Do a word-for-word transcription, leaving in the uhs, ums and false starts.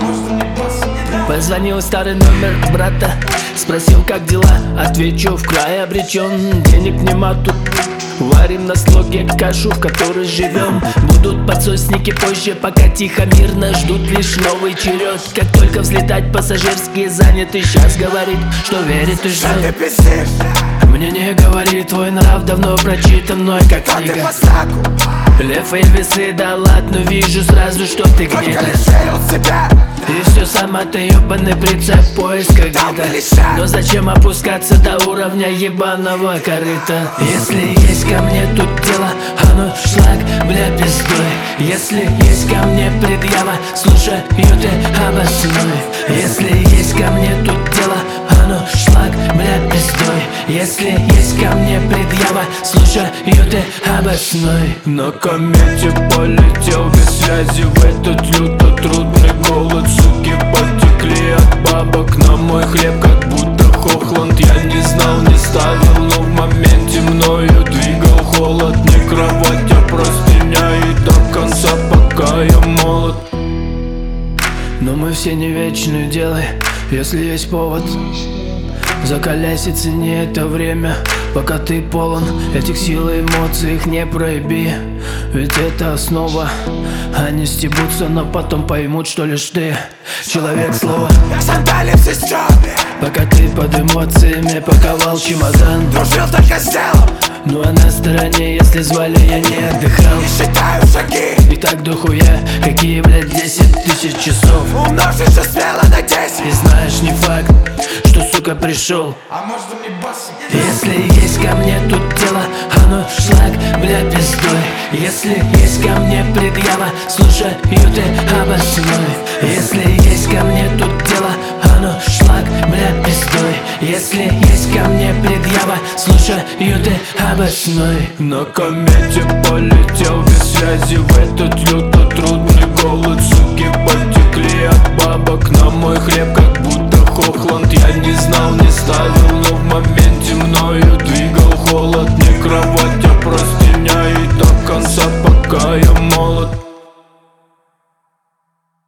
Позвонил старый номер брата, спросил, как дела. Отвечу, в край обречен, денег нема тут. Варим на слоге кашу, в которой живем. Будут подсосники позже, пока тихо, мирно ждут лишь новый черед. Как только взлетать пассажирские заняты, сейчас говорит, что верит и ждет. Мне не говори, твой нрав давно прочитан мной, как книга. Лев и весы, да ладно, вижу сразу, что ты где-то. И все сама ты ебаный прицеп поиска где-то. Но зачем опускаться до уровня ебаного корыта? Если есть ко мне тут дело, а ну шлак, бля, пиздой. Если есть ко мне предъява, слушай, ее ты обоснуй. Если есть ко мне тут дело, а ну шлак, бля, пиздой. Если есть ко мне предъява, слушай, ее ты обоснуй. На комете полетел без связи в этот люто трудный голод. Суки потекли от бабок на мой хлеб, как будто Хохланд. Я не знал, не ставил, но в моменте мною двигал холод. Не кровать, а простыня, и до конца, пока я молод. Но мы все не вечны, делай, если есть повод. Закаляйся, цени это время, пока ты полон этих сил и эмоций, их не проеби. Ведь это основа, они стебутся, но потом поймут, что лишь ты человек слова. Сандали все стерли, пока ты под эмоциями паковал чемодан. Дружил только с делом, ну а на стороне, если звали, я не отдыхал. не считаю шаги, И так дохуя, какие, блядь, десять тысяч часов. умножить же смело на десять. И знаешь, не факт, что, сука, пришел. А может мне бас? Если есть ко мне тут дело, а ну шлак, бля, пиздой. Если есть ко мне предъява, слушай, ее ты обоснуй. Если есть ко мне тут дело, а ну шлак, бля, пиздой. Если есть ко мне предъява, слушай, ее ты обоснуй. На комете полетел без связи в этот люто трудный голод. Суки потекли от бабок на мой хлеб, как будто Хохланд. Я не знал, не ставил, но в моменте мною двигал холод. Не кровать, а простыня, и до конца, пока я молод.